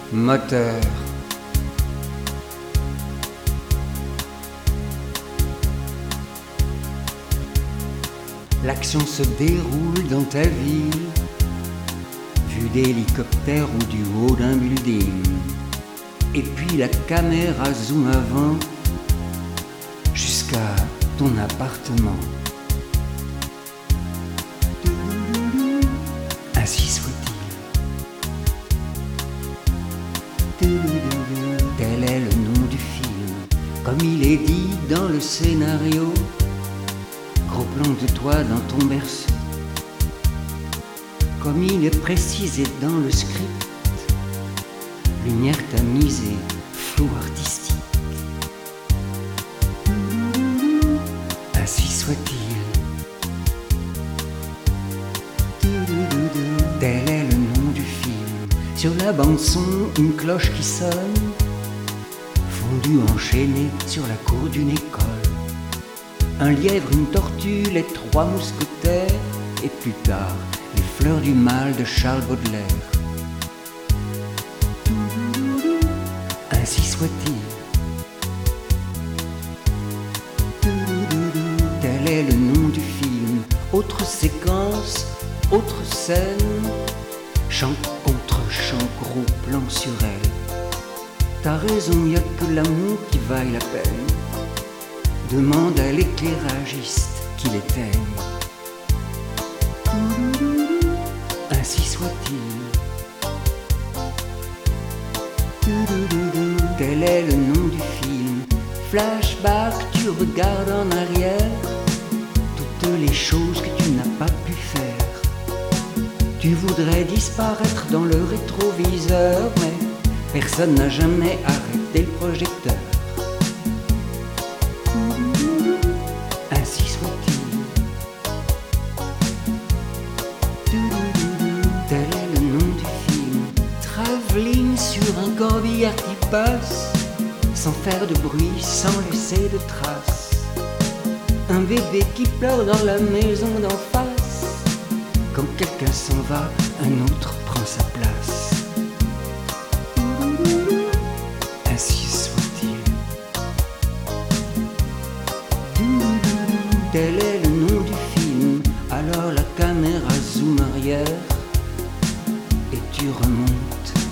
moteur. L'action se déroule dans ta ville, vue d'hélicoptère ou du haut d'un building. Et puis la caméra zoom avant jusqu'à ton appartement. Ainsi soit-il. Tel est le nom du film, comme il est dit dans le scénario. Gros plan de toi dans ton berceau, comme il est précisé dans le script. Lumière tamisée, flou artistique. Ainsi soit-il. Tel est le nom du film. Sur la bande-son, une cloche qui sonne, fondue enchaînée sur la cour d'une école. Un lièvre, une tortue, les trois mousquetaires, et plus tard, les fleurs du mal de Charles Baudelaire. Ainsi soit-il. Tel est le nom du film. Autre séquence, autre scène, chant contre chant, gros plan sur elle. T'as raison, y a que l'amour qui vaille la peine. Demande à l'éclairagiste qu'il éteigne. Ainsi soit-il. Tel est le nom du film. Flashback, tu regardes en arrière toutes les choses que tu n'as pas pu faire. Tu voudrais disparaître dans le rétroviseur, mais personne n'a jamais arrêté le projecteur. Ainsi soit-il. Tel est le nom du film. Travelling sur un corbillard qui passe, sans faire de bruit, sans laisser de traces. Un bébé qui pleure dans la maison d'en face. Quand quelqu'un s'en va, un autre prend sa place. Ainsi soit-il. Tel est le nom du film. Alors la caméra zoom arrière et tu remontes